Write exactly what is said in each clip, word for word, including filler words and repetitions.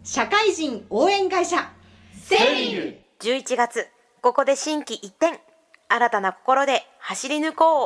社会人応援会社セーリング。 じゅういちがつ、ここで心機一転、新たな心で走り抜こう。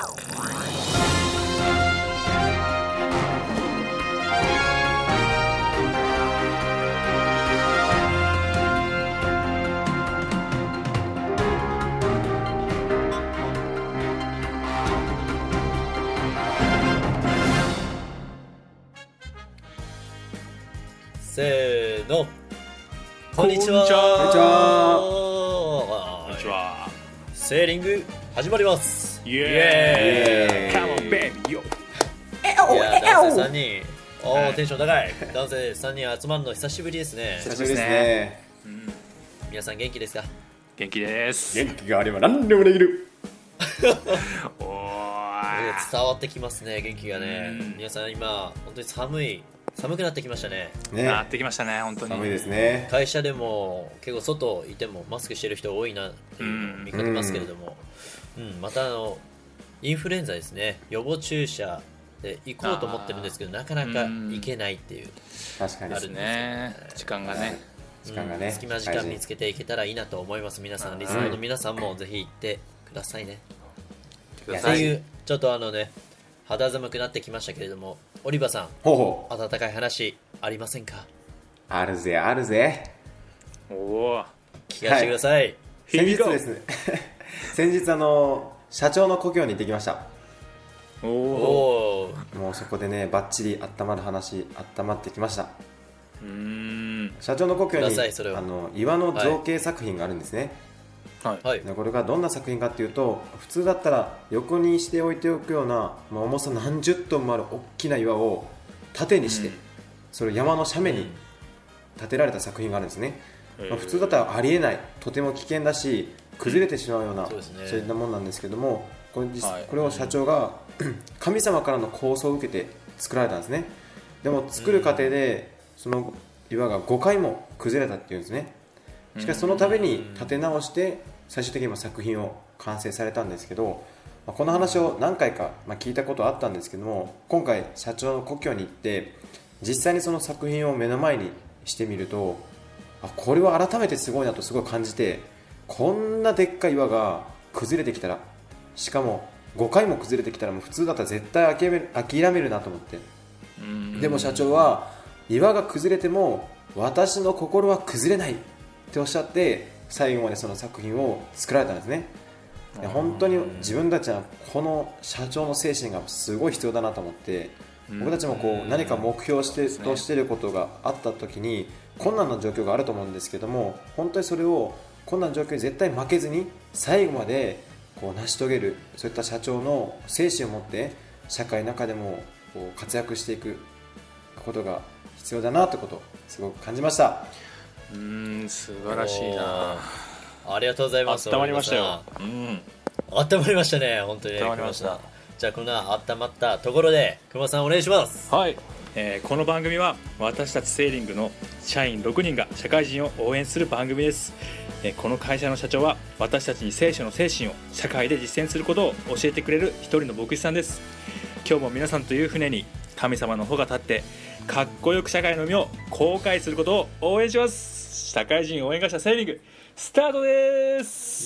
せーの、こんにちは。 こんにちは。 こんにちは。セーリング始まります。 イエーイ。カモンベイビーよ。 いや、男性さんにん、おー、テンション高い。男性さんにん集まるの久しぶりですね。 久しぶりですね。 うん、皆さん元気ですか？ 元気です。 元気があれば何でもできる。 おー、伝わってきますね、元気がね。皆さん今本当に寒い。寒くなってきましたね。 ね、なってきましたね、本当に。 寒いですね。 会社でも結構外いてもマスクしてる人多いなっていうのを見かけますけれども、うん、うん、またあのインフルエンザですね、予防注射で行こうと思ってるんですけどなかなか行けないっていう。 確かにですね、時間がね、 時間がね、 隙間時間見つけていけたらいいなと思います。皆さん、リスナーの皆さんもぜひ行ってくださいね。っていうちょっとあのね、肌寒くなってきましたけれども、オリバさん、 ほうほう、温かい話ありませんか？ あるぜあるぜ。 おお、 聞かせてください。はい、 先日ですね先日あの社長の故郷に行ってきました。 おお、 もうそこでねバッチリ温まる話温まってきました。 うーん、 社長の故郷にあの岩の造形作品があるんですね。 はい、 これがどんな作品かっていうと、普通だったら横にして置いておくような、まあ、重さ何十トンもある大きな岩を縦にして、うん、それを山の斜面に建てられた作品があるんですね、うん、まあ、普通だったらありえない、とても危険だし崩れてしまうような、うん、そうですね、そういったものなんですけども、これ、はい、これを社長が、うん、神様からの構想を受けて作られたんですね。でも作る過程でその岩がごかいも崩れたっていうんですね。しかしその度に立て直して最終的に作品を完成されたんですけど、この話を何回か聞いたことあったんですけども、今回社長の故郷に行って実際にその作品を目の前にしてみると、これは改めてすごいなとすごい感じて、こんなでっかい岩が崩れてきたら、しかもごかいも崩れてきたらもう普通だったら絶対諦める、諦めるなと思って、でも社長は岩が崩れても私の心は崩れないっておっしゃって最後までその作品を作られたんですね。本当に自分たちはこの社長の精神がすごい必要だなと思って、僕たちもこう何か目標してとしていることがあった時に困難な状況があると思うんですけども、本当にそれを困難な状況に絶対負けずに最後までこう成し遂げる、そういった社長の精神を持って社会の中でもこう活躍していくことが必要だなということをすごく感じました。 うーん、素晴らしいな。 ありがとうございます。 温まりましたよ。うん、 温まりましたね、本当に。 温まりました。 じゃあこの温まったところで熊さんお願いします。 はい、えー、この番組は私たちセーリングの社員ろくにんが社会人を応援する番組です。えー、この会社の社長は私たちに聖書の精神を社会で実践することを教えてくれる一人の牧師さんです。今日も皆さんという船に神様の帆が立ってかっこよく社会の海を航海することを応援します。社会人応援会社セーリングスタートです。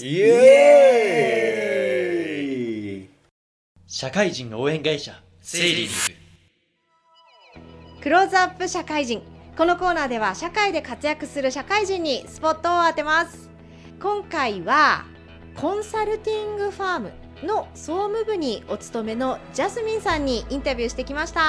イエーイ。社会人応援会社セーリングクローズアップ社会人。このコーナーでは社会で活躍する社会人にスポットを当てます。今回はコンサルティングファームの総務部にお勤めのジャスミンさんにインタビューしてきました。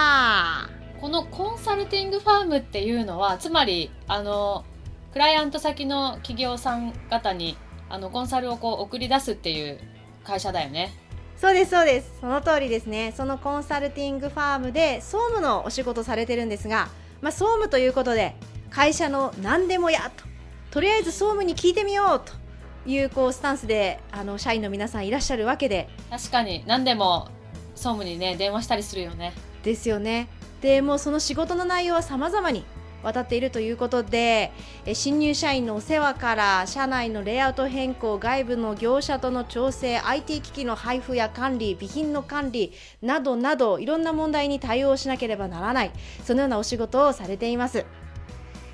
このコンサルティングファームっていうのは、つまりあのクライアント先の企業さん方にあのコンサルをこう送り出すっていう会社だよね。 そうですそうです、その通りですね。そのコンサルティングファームで総務のお仕事されてるんですが、まあ、総務ということで会社の何でもやと、とりあえず総務に聞いてみようという、こうスタンスであの社員の皆さんいらっしゃるわけで、 確かに何でも総務にね電話したりするよね。 ですよね。でもうその仕事の内容は様々に渡っているということで、え新入社員のお世話から社内のレイアウト変更、外部の業者との調整、 アイティー 機器の配布や管理、備品の管理などなどいろんな問題に対応しなければならない、そのようなお仕事をされています。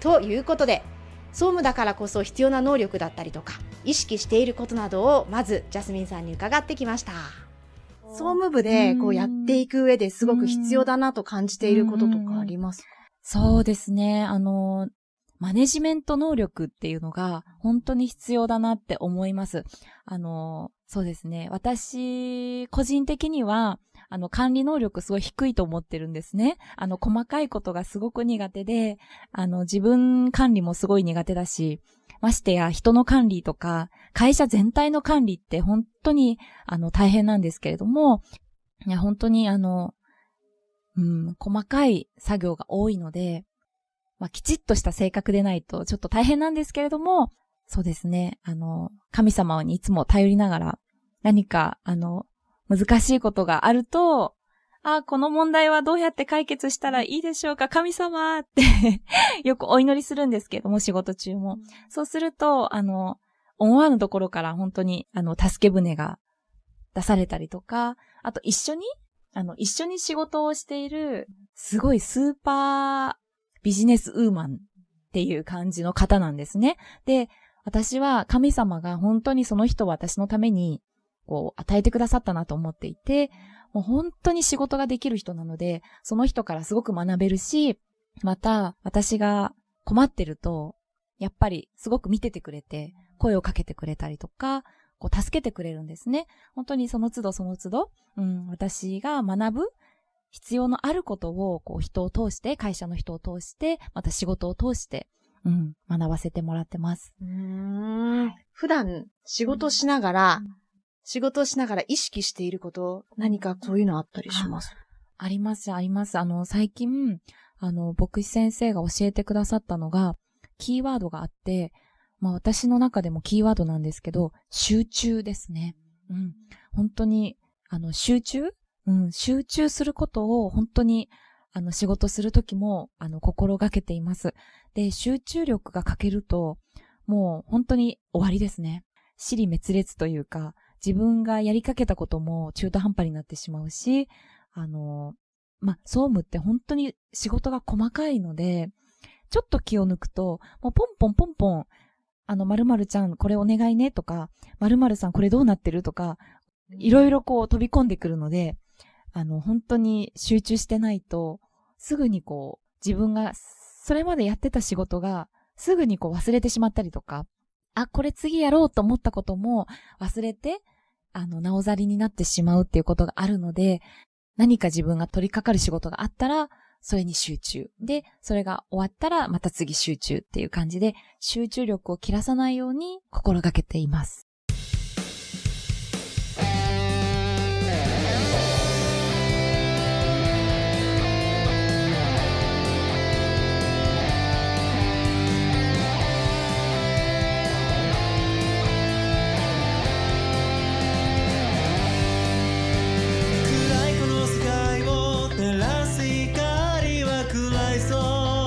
ということで、総務だからこそ必要な能力だったりとか意識していることなどをまずジャスミンさんに伺ってきました。総務部でこうやっていく上ですごく必要だなと感じていることとかありますか？ そうですね。あの、マネジメント能力っていうのが本当に必要だなって思います。あの、そうですね。私、個人的には、あの、管理能力すごい低いと思ってるんですね。あの、細かいことがすごく苦手で、あの、自分管理もすごい苦手だし、ましてや人の管理とか、会社全体の管理って本当に、あの、大変なんですけれども、いや、本当にあの、うん、細かい作業が多いので、まあ、きちっとした性格でないとちょっと大変なんですけれども、そうですね、あの、神様にいつも頼りながら、何か、あの、難しいことがあると、あ、この問題はどうやって解決したらいいでしょうか、神様ってよくお祈りするんですけども、仕事中も。そうすると、あの、思わぬところから本当に、あの、助け舟が出されたりとか、あと一緒に、あの、一緒に仕事をしている、すごいスーパービジネスウーマンっていう感じの方なんですね。で、私は神様が本当にその人を私のために、こう、与えてくださったなと思っていて、もう本当に仕事ができる人なので、その人からすごく学べるし、また、私が困ってると、やっぱりすごく見ててくれて、声をかけてくれたりとか、こう、助けてくれるんですね。本当にその都度その都度、うん、私が学ぶ必要のあることを、こう、人を通して、会社の人を通して、また仕事を通して、うん、学ばせてもらってます。 うーん、普段仕事しながら、うん仕事をしながら意識していること、何かそういうのあったりします？ あります、あります。あの、最近、あの、牧師先生が教えてくださったのが、キーワードがあって、まあ私の中でもキーワードなんですけど、集中ですね。うん。本当に、あの、集中うん、集中することを本当に、あの、仕事するときも、あの、心がけています。で、集中力が欠けると、もう本当に終わりですね。支離滅裂というか、自分がやりかけたことも中途半端になってしまうし、あの、ま、総務って本当に仕事が細かいので、ちょっと気を抜くと、もうポンポンポンポン、あの、〇〇ちゃんこれお願いねとか、〇〇さんこれどうなってるとか、いろいろこう飛び込んでくるので、あの、本当に集中してないと、すぐにこう、自分がそれまでやってた仕事が、すぐにこう忘れてしまったりとか、あ、これ次やろうと思ったことも忘れて、あの、なおざりになってしまうっていうことがあるので、何か自分が取り掛かる仕事があったら、それに集中。で、それが終わったらまた次集中っていう感じで、集中力を切らさないように心がけています。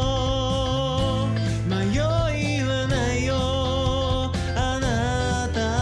迷いはないよあなた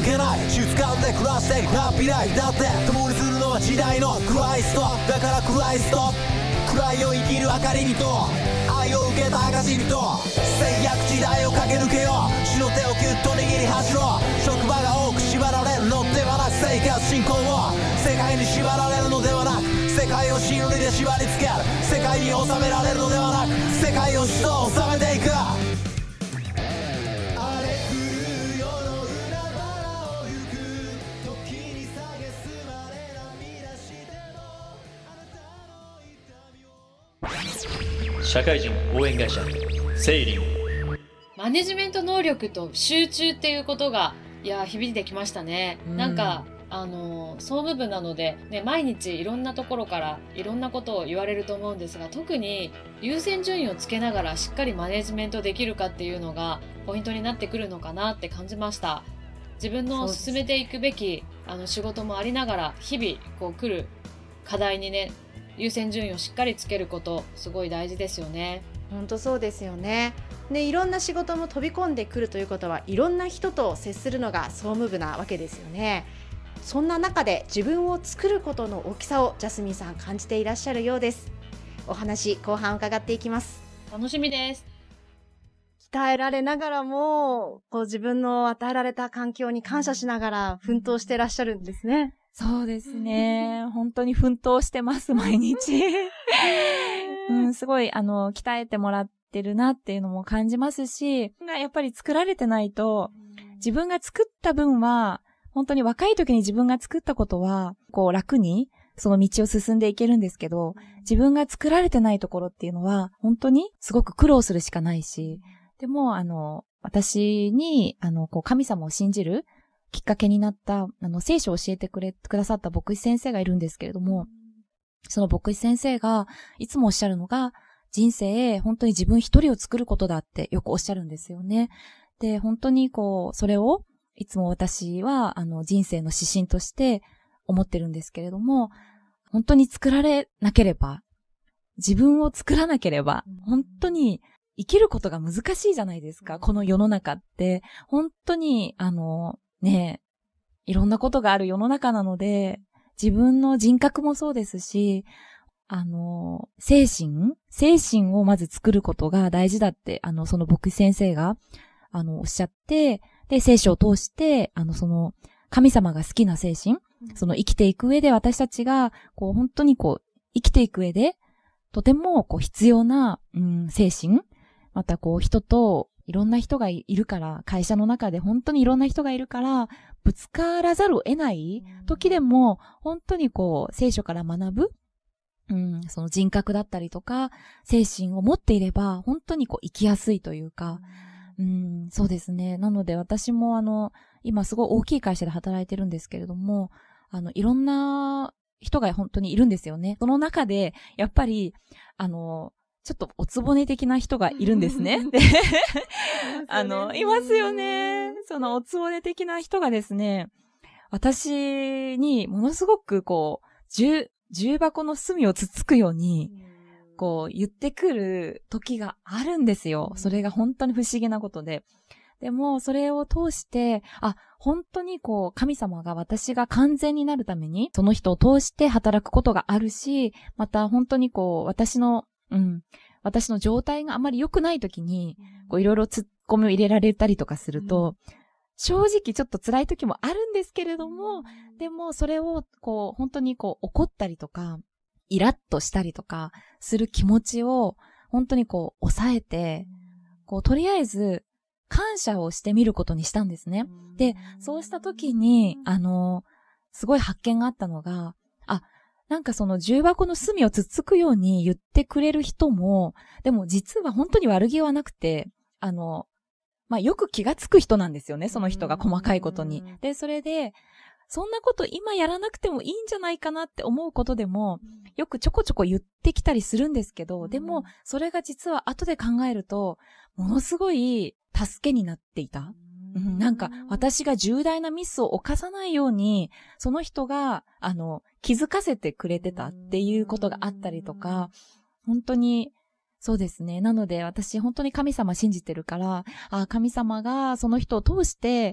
けない質感で暮らしていくハッピーライフだって共にするのは時代のクライストだからクライスト暗いを生きる明かりにと愛を受けた証人と制約時代を駆け抜けよう死の手をギュッと握り走ろう職場が多く縛られるのではなく生活進行を世界に縛られるのではなく世界を真理で縛り付ける世界に収められるのではなく世界を主と収めていく社会人応援会社セイリング。 マネジメント能力と集中っていうことがいや響いてきましたね。 うんなんかあの総務部なので、ね、毎日いろんなところからいろんなことを言われると思うんですが、特に優先順位をつけながらしっかりマネジメントできるかっていうのがポイントになってくるのかなって感じました。自分の進めていくべきあの仕事もありながら日々こう来る課題にね優先順位をしっかりつけることすごい大事ですよね。 本当そうですよね。で、いろんな仕事も飛び込んでくるということはいろんな人と接するのが総務部なわけですよね。そんな中で自分を作ることの大きさをジャスミンさん感じていらっしゃるようです。お話後半伺っていきます。 楽しみです。 鍛えられながらもこう自分の与えられた環境に感謝しながら奮闘してらっしゃるんですね。 そうですね。本当に奮闘してます、毎日。うん、すごい、あの、鍛えてもらってるなっていうのも感じますし、やっぱり作られてないと、自分が作った分は、本当に若い時に自分が作ったことは、こう楽にその道を進んでいけるんですけど、自分が作られてないところっていうのは、本当にすごく苦労するしかないし、でも、あの、私に、あの、こう、神様を信じるきっかけになった、あの、聖書を教えてくれ、くださった牧師先生がいるんですけれども、その牧師先生がいつもおっしゃるのが、人生、本当に自分一人を作ることだってよくおっしゃるんですよね。で、本当にこう、それを、いつも私は、あの、人生の指針として思ってるんですけれども、本当に作られなければ、自分を作らなければ、本当に生きることが難しいじゃないですか。この世の中って、本当に、あの、ねえ、いろんなことがある世の中なので、自分の人格もそうですし、あの、精神精神をまず作ることが大事だって、あの、その牧師先生が、あの、おっしゃって、で、聖書を通して、あの、その、神様が好きな精神、その生きていく上で私たちが、こう、本当にこう、生きていく上で、とても、こう、必要な、うん、精神、また、こう、人と、いろんな人がいるから、会社の中で本当にいろんな人がいるから、ぶつからざるを得ない時でも、本当にこう、聖書から学ぶ、うん、その人格だったりとか、精神を持っていれば、本当にこう、生きやすいというか、うん、そうですね。なので私もあの、今すごい大きい会社で働いてるんですけれども、あの、いろんな人が本当にいるんですよね。その中で、やっぱり、あの、ちょっとおつぼね的な人がいるんですね。で、あの、いますよね。そのおつぼね的な人がですね、私にものすごくこう、重、重箱の隅をつつくように、こう言ってくる時があるんですよ。それが本当に不思議なことで。でも、それを通して、あ、本当にこう、神様が私が完全になるために、その人を通して働くことがあるし、また本当にこう、私の、うん、私の状態があまり良くない時に、こういろいろ突っ込みを入れられたりとかすると、うん、正直ちょっと辛い時もあるんですけれども、でもそれをこう、本当にこう怒ったりとか、イラッとしたりとかする気持ちを本当にこう抑えて、こうとりあえず感謝をしてみることにしたんですね。で、そうした時に、あの、すごい発見があったのが、あ、なんかその重箱の隅をつつくように言ってくれる人も、でも実は本当に悪気はなくて、あの、まあ、よく気がつく人なんですよね、その人が細かいことに。で、それで、そんなこと今やらなくてもいいんじゃないかなって思うことでも、よくちょこちょこ言ってきたりするんですけど、でも、それが実は後で考えると、ものすごい助けになっていた。うん、なんか、私が重大なミスを犯さないように、その人が、あの、気づかせてくれてたっていうことがあったりとか、本当に、そうですね。なので、私本当に神様信じてるから、あ、神様がその人を通して、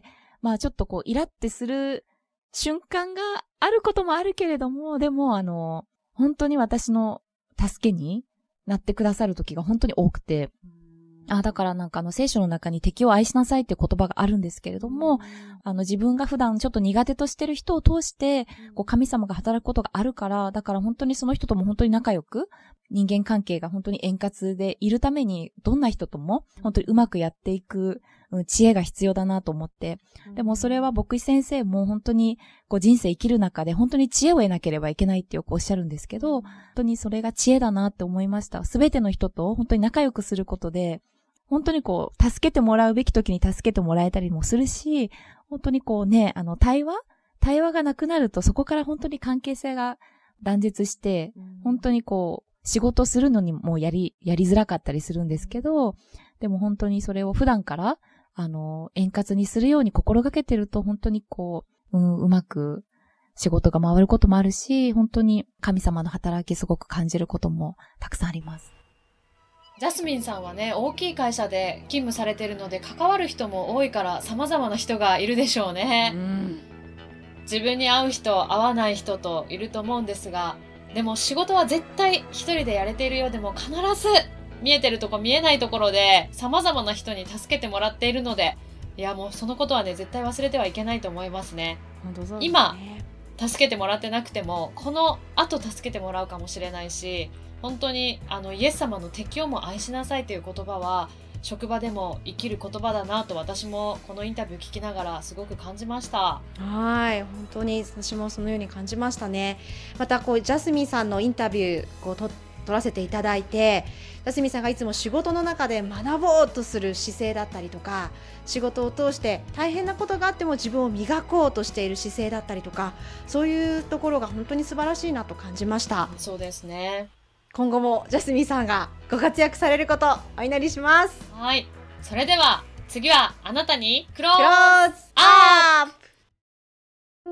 まあちょっとこうイラってする瞬間があることもあるけれども、でもあの、本当に私の助けになってくださる時が本当に多くて、あ、だからなんかあの聖書の中に敵を愛しなさいっていう言葉があるんですけれども、あの自分が普段ちょっと苦手としてる人を通して、こう神様が働くことがあるから、だから本当にその人とも本当に仲良く、人間関係が本当に円滑でいるために、どんな人とも本当にうまくやっていく知恵が必要だなと思って、でもそれは牧師先生も本当にこう人生生きる中で本当に知恵を得なければいけないってよくおっしゃるんですけど、本当にそれが知恵だなって思いました。すべての人と本当に仲良くすることで、本当にこう、助けてもらうべき時に助けてもらえたりもするし、本当にこうね、あの、対話対話がなくなると、そこから本当に関係性が断絶して、本当にこう、仕事するのにもやり、やりづらかったりするんですけど、でも本当にそれを普段から、あの、円滑にするように心がけてると、本当にこう、うん、うまく仕事が回ることもあるし、本当に神様の働きすごく感じることもたくさんあります。 ジャスミンさんはね、大きい会社で勤務されてるので、関わる人も多いから様々な人がいるでしょうね。うん、自分に合う人、合わない人といると思うんですが、でも仕事は絶対一人でやれているようでも必ず見えてるとこ見えないところで様々な人に助けてもらっているので、いやもうそのことはね、絶対忘れてはいけないと思いますね。 本当そうですね。 今、助けてもらってなくても、この後助けてもらうかもしれないし、本当にあのイエス様の敵をも愛しなさいという言葉は職場でも生きる言葉だなと、私もこのインタビュー聞きながらすごく感じました。 はい、本当に私もそのように感じましたね。またこうジャスミンさんのインタビューこうと取らせていただいて、ジャスミンさんがいつも仕事の中で学ぼうとする姿勢だったりとか、仕事を通して大変なことがあっても自分を磨こうとしている姿勢だったりとか、そういうところが本当に素晴らしいなと感じました。 そうですね。 今後もジャスミンさんがご活躍されることお祈りします。 はい、それでは次はあなたにクローズアップ。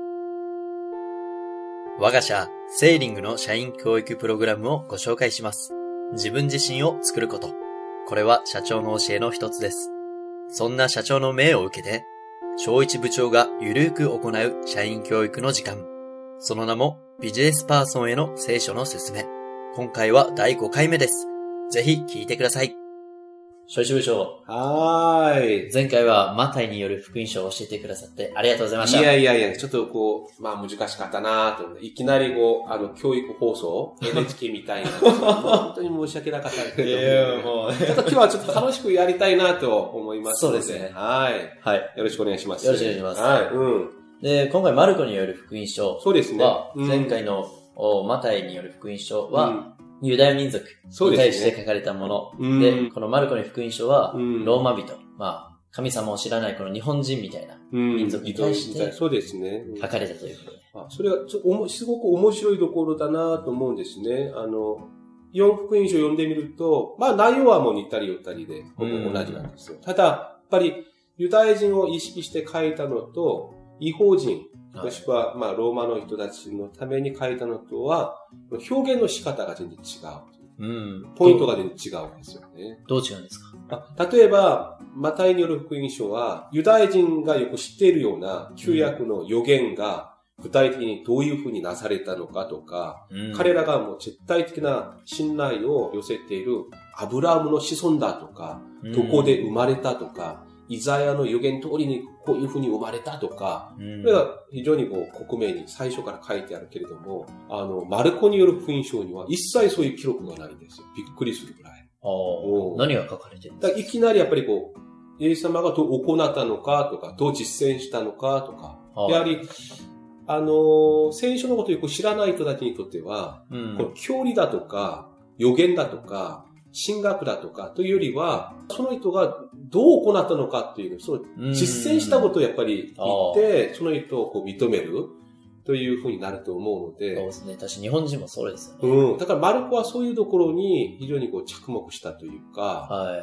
我が社セーリングの社員教育プログラムをご紹介します。自分自身を作ること、これは社長の教えの一つです。そんな社長の命を受けて、長一部長がゆるーく行う社員教育の時間、その名もビジネスパーソンへの聖書の勧め。今回はだいごかいめです。ぜひ聞いてください。小一部長。 はーい。 前回はマタイによる福音書を教えてくださってありがとうございました。 いやいやいや、ちょっとこう、まあ難しかったなと思って、いきなりこう、あの、教育放送、エヌエイチケー みたいな、本当に申し訳なかったけど、 いやもうちょっと今日はちょっと楽しくやりたいなと思いますので。 そうですね。 はい。 はい。 よろしくお願いします。 よろしくお願いします。 はい。うん。 で、今回マルコによる福音書は、 そうですね。 前回の、うん、マタイによる福音書は、うんユダヤ民族に対して書かれたもの。で, ね、で、このマルコの福音書は、ローマ人、まあ、神様を知らないこの日本人みたいな民族に対して書かれたということで。 あそれはちょおもすごく面白いところだなと思うんですね。あの、四福音書を読んでみると、まあ内容はもう似たり寄ったりで、ほぼ同じなんですよ。ただ、やっぱりユダヤ人を意識して書いたのと、異邦人、もしくは、まあ、ローマの人たちのために書いたのとは、表現の仕方が全然違う。うん。ポイントが全然違うんですよね。 どう違うんですか？ あ例えば、マタイによる福音書は、ユダヤ人がよく知っているような旧約の予言が、具体的にどういうふうになされたのかとか、うん、彼らがもう絶対的な信頼を寄せているアブラハムの子孫だとか、うん、どこで生まれたとか、イザヤの予言通りにこういう風に生まれたとか、うん、それが非常にこう、克明に最初から書いてあるけれども、あの、マルコによる福音書には一切そういう記録がないんですよ。びっくりするぐらい。 あ何が書かれてるんですか？ いきなりやっぱりこう、イエス様がどう行ったのかとか、どう実践したのかとか、やはり、あの、聖書のことをよく知らない人たちにとっては、うん、この教理だとか、予言だとか、神学だとかというよりは、その人がどう行ったのかっていう、その実践したことをやっぱり言って、その人をこう認めるというふうになると思うので。 そうですね。確かに日本人もそうですよね。 うん。だからマルコはそういうところに非常にこう着目したというか、はい。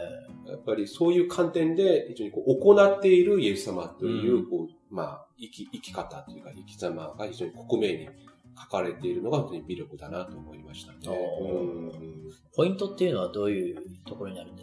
やっぱりそういう観点で非常にこう行っているイエス様という、こう、まあ、生き、生き方というか生き様が非常に克明に書かれているのが本当に魅力だなと思いましたね。 うん、ポイントっていうのはどういうところになるんですか？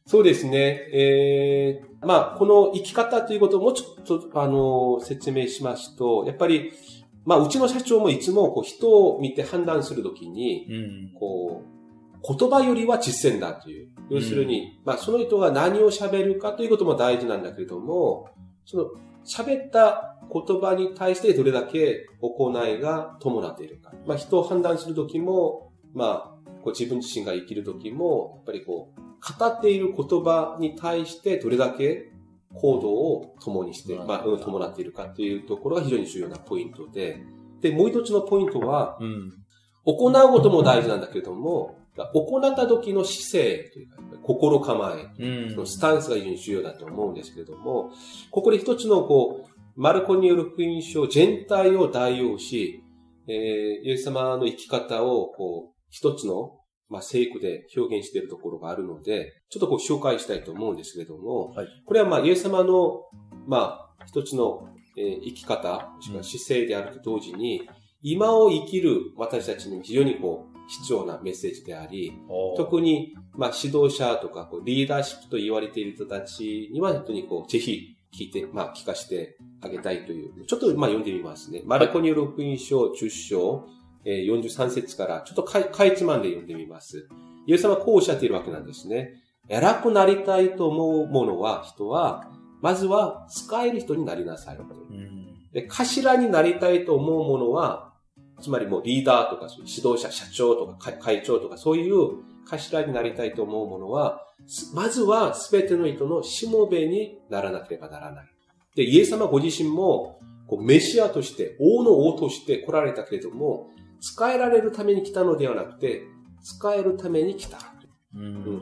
そうですね。えー、まあ、この生き方ということをもうちょっと、あの、説明しますと、やっぱり、まあ、うちの社長もいつもこう人を見て判断するときに、うん、こう、言葉よりは実践だという。要するに、うん、まあ、その人が何を喋るかということも大事なんだけれども、その喋った言葉に対してどれだけ行いが伴っているか。まあ、人を判断するときも、まあ、こう自分自身が生きるときも、やっぱりこう、語っている言葉に対してどれだけ行動を共にして、まあ、伴っているかというところが非常に重要なポイントで、で、もう一つのポイントは、うん、行うことも大事なんだけれども、行った時の姿勢というか、心構え、うん、そのスタンスが非常に重要だと思うんですけれども、ここで一つのこう、マルコによる福音書全体を代用し、えー、イエス様の生き方をこう、一つのまあ、聖句で表現しているところがあるので、ちょっとこう紹介したいと思うんですけれども、はい、これはまあ、イエス様の、まあ、一つの、えー、生き方、もしくは姿勢であると同時に、うん、今を生きる私たちに非常にこう、必要なメッセージであり、特に、まあ、指導者とか、こう、リーダーシップと言われている人たちには、本当にこう、ぜひ聞いて、まあ、聞かせてあげたいという、ちょっとまあ、読んでみますね。マルコによる福音書じゅっ章、よんじゅうさん節からちょっとかい、かいつまんで読んでみます。イエス様はこうおっしゃっているわけなんですね。偉くなりたいと思うものは、人は、まずは使える人になりなさい。うん、で、頭になりたいと思うものは、つまりもうリーダーとか、そういう指導者、社長とか会長とか、そういう頭になりたいと思うものは、まずは全ての人のしもべにならなければならない。で、イエス様ご自身も、こうメシアとして、王の王として来られたけれども、使えられるために来たのではなくて、使えるために来た。うん、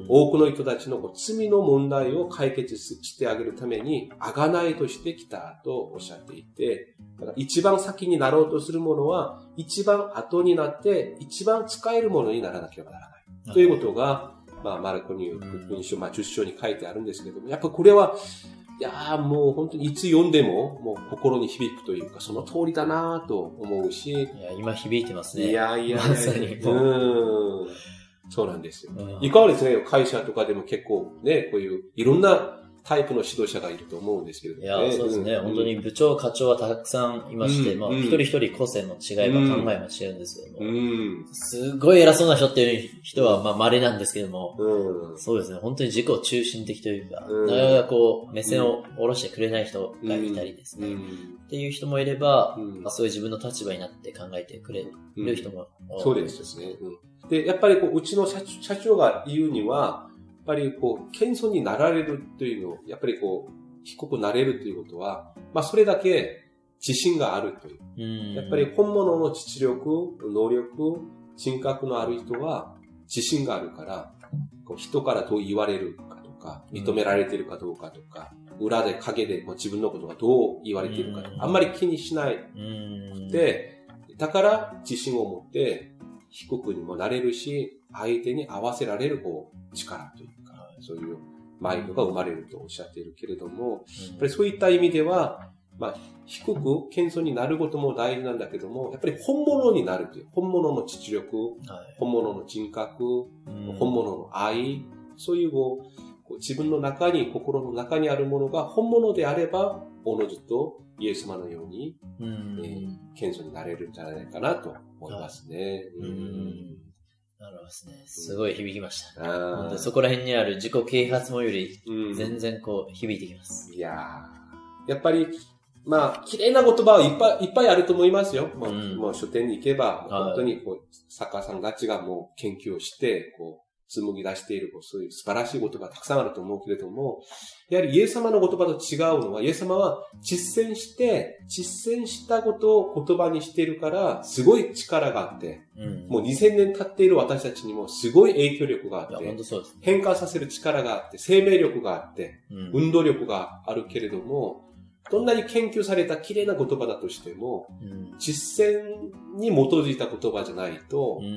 多くの人たちの罪の問題を解決してあげるために、贖いとして来たとおっしゃっていて、だから一番先になろうとするものは、一番後になって、一番使えるものにならなければならない。うん、ということが、まあ、マルコによる福音書、まあ、じゅっ章に書いてあるんですけども、やっぱこれは、いやーもう本当にいつ読んでももう心に響くというかその通りだなと思うし。いや、 今響いてますね。 いやいやいや。まさに。うん。そうなんですよ。いかがですね、会社とかでも結構ね、こういういろんなタイプの指導者がいると思うんですけれども、 ね。いや、そうですね、うん。本当に部長、課長はたくさんいまして、うん、まあ、一人一人個性の違いが考えも違うんですけども、うん、すごい偉そうな人っていう人は、まあ、稀なんですけども、うん、そうですね、本当に自己中心的というか、うん、なかなかこう、目線を下ろしてくれない人がいたりですね、うん、っていう人もいれば、うんまあ、そういう自分の立場になって考えてくれる人も多い、 うん、そうですね。うん、で、やっぱりこう、うちの社長、社長が言うには、やっぱりこう、謙遜になられるというのを、やっぱりこう、低くなれるということは、まあそれだけ自信があるという。うんやっぱり本物の実力、能力、人格のある人は自信があるから、こう人からどう言われるかとか、認められているかどうかとか、裏で影でこう自分のことがどう言われているかとか、あんまり気にしないくて、だから自信を持って低くにもなれるし、相手に合わせられるこう力というか、そういうマインドが生まれるとおっしゃっているけれども、やっぱりそういった意味では、まあ、低く謙遜になることも大事なんだけども、やっぱり本物になるという、本物の実力、はい、本物の人格、本物の愛、そういうこう、こう自分の中に、心の中にあるものが本物であれば、おのずとイエス様のように、うん、えー、謙遜になれるんじゃないかなと思いますね。 はい、うんなるほどですね。すごい響きました。うん、そこら辺にある自己啓発もより、全然こう、響いてきます。 うん、いやーやっぱり、まあ、綺麗な言葉はいっぱいいっぱいあると思いますよ。もう、うん、もう書店に行けば、本当にこう、作家さんたちがもう研究をして、こう、紡ぎ出している、そういう素晴らしい言葉がたくさんあると思うけれども、やはりイエス様の言葉と違うのは、イエス様は実践して、実践したことを言葉にしているから、すごい力があって、うん、もうにせんねん経っている私たちにもすごい影響力があって、 本当そうですね、 変化させる力があって、生命力があって、うん、運動力があるけれども、どんなに研究された綺麗な言葉だとしても、うん、実践に基づいた言葉じゃないと、うん、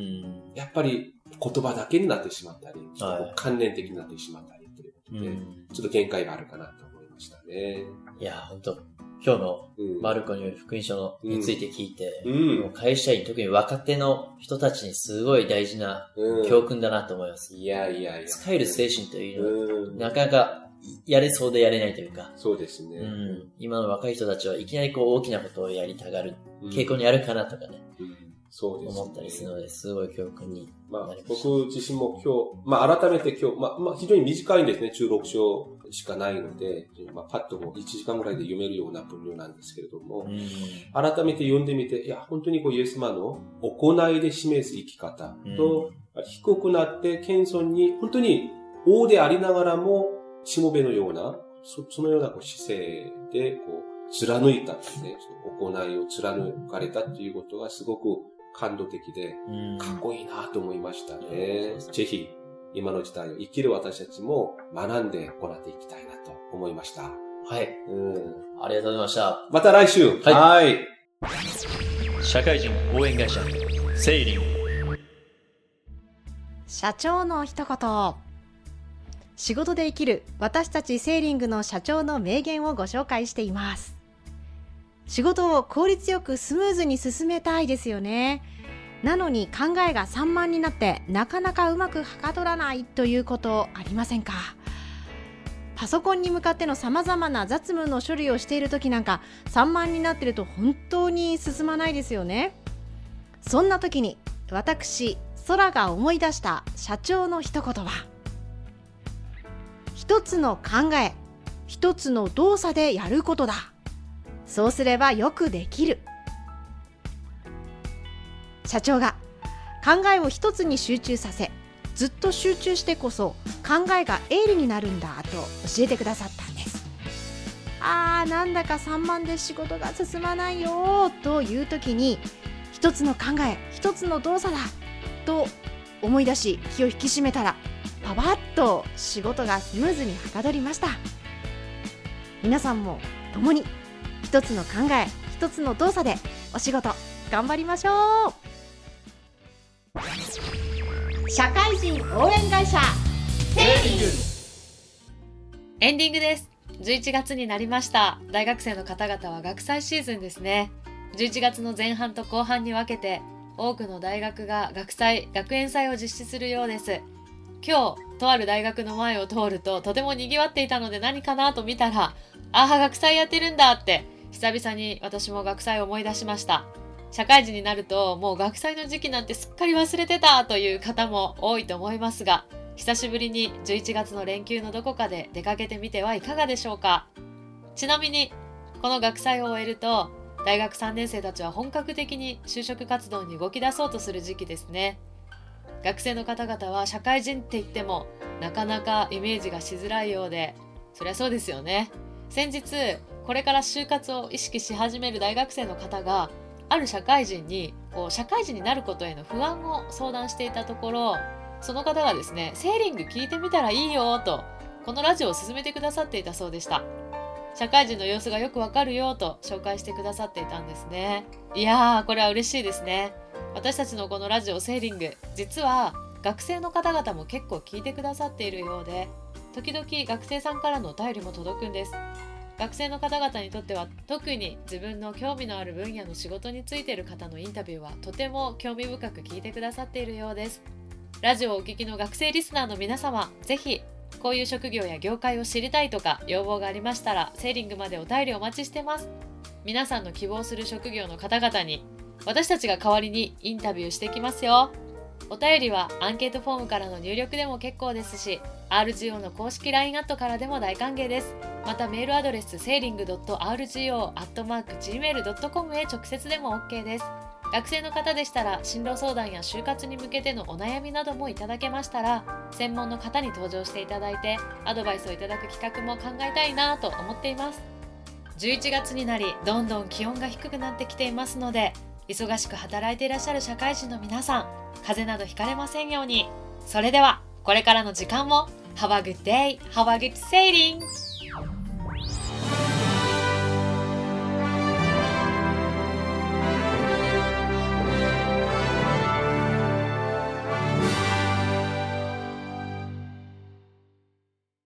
やっぱり言葉だけになってしまったり、ちょっと観念的になってしまったりということで、うん、ちょっと限界があるかなと思いましたね。 いや、本当今日のマルコによる福音書について聞いて、 うん、 もう会社員、特に若手の人たちにすごい大事な教訓だなと思います。 うん、いやいやいや。 使える精神というのは、うん、なかなかやれそうでやれないというか。 そうですね。 うん、今の若い人たちはいきなりこう大きなことをやりたがる傾向にあるかなとかね。 うんうんそうですね、 思ったりするので、すごい教訓になりました。 まあ、僕自身も今日、まあ、改めて今日、まあ、まあ、非常に短いんですね。じゅうろく章しかないので、まあ、パッともいちじかんぐらいで読めるような分量なんですけれども、改めて読んでみて、いや、本当にこう、イエス様の行いで示す生き方と、うん、低くなって謙遜に、本当に王でありながらも、しもべのような、そ, そのようなこう姿勢で、こう、貫いたですね、その行いを貫かれたということがすごく、感動的で、かっこいいなと思いましたね。ぜひ、今の時代を生きる私たちも学んで行っていきたいなと思いました。 はい。うん。ありがとうございました。 また来週。はい。はい、 社会人応援会社、セイリング。 社長の一言。仕事で生きる私たちセーリングの社長の名言をご紹介しています。仕事を効率よくスムーズに進めたいですよね。なのに考えが散漫になってなかなかうまくはかどらないということありませんか？パソコンに向かってのさまざまな雑務の処理をしている時なんか散漫になっていると本当に進まないですよね。そんな時に私空が思い出した社長の一言は、一つの考え一つの動作でやることだ。そうすればよくできる。社長が考えを一つに集中させ、ずっと集中してこそ考えが鋭利になるんだと教えてくださったんです。あーなんだか散漫で仕事が進まないよという時に、一つの考え一つの動作だと思い出し気を引き締めたら、パパッと仕事がスムーズにはかどりました。皆さんも共に一つの考え一つの動作でお仕事頑張りましょう。社会人応援会社セーリング。 エンディングです。じゅういちがつになりました。大学生の方々は学祭シーズンですね。じゅういちがつの前半と後半に分けて多くの大学が学祭学園祭を実施するようです。今日とある大学の前を通るととても賑わっていたので、何かなと見たら、ああ学祭やってるんだって久々に私も学祭を思い出しました。社会人になるともう学祭の時期なんてすっかり忘れてたという方も多いと思いますが、久しぶりにじゅういちがつの連休のどこかで出かけてみてはいかがでしょうか。ちなみにこの学祭を終えると大学さんねん生たちは本格的に就職活動に動き出そうとする時期ですね。学生の方々は社会人って言ってもなかなかイメージがしづらいようで、そりゃそうですよね。先日これから就活を意識し始める大学生の方がある社会人にこう社会人になることへの不安を相談していたところ、その方がですね、セーリング聞いてみたらいいよとこのラジオを勧めてくださっていたそうでした。社会人の様子がよくわかるよと紹介してくださっていたんですね。いやーこれは嬉しいですね。私たちのこのラジオセーリング、実は学生の方々も結構聞いてくださっているようで、時々学生さんからのお便りも届くんです。学生の方々にとっては特に自分の興味のある分野の仕事についている方のインタビューはとても興味深く聞いてくださっているようです。ラジオをお聞きの学生リスナーの皆様、ぜひこういう職業や業界を知りたいとか要望がありましたらセーリングまでお便りお待ちしてます。皆さんの希望する職業の方々に私たちが代わりにインタビューしていきますよ。お便りはアンケートフォームからの入力でも結構ですし、 アールジーオー の公式 ライン アットからでも大歓迎です。またメールアドレス セーリング ドット アールジーオー アットマーク ジーメール ドットコム へ直接でも OK です。学生の方でしたら進路相談や就活に向けてのお悩みなどもいただけましたら、専門の方に登場していただいてアドバイスをいただく企画も考えたいなと思っています。じゅういちがつになりどんどん気温が低くなってきていますので、忙しく働いていらっしゃる社会人の皆さん、風邪などひかれませんように。それではこれからの時間も Have a good day, have a good sailing!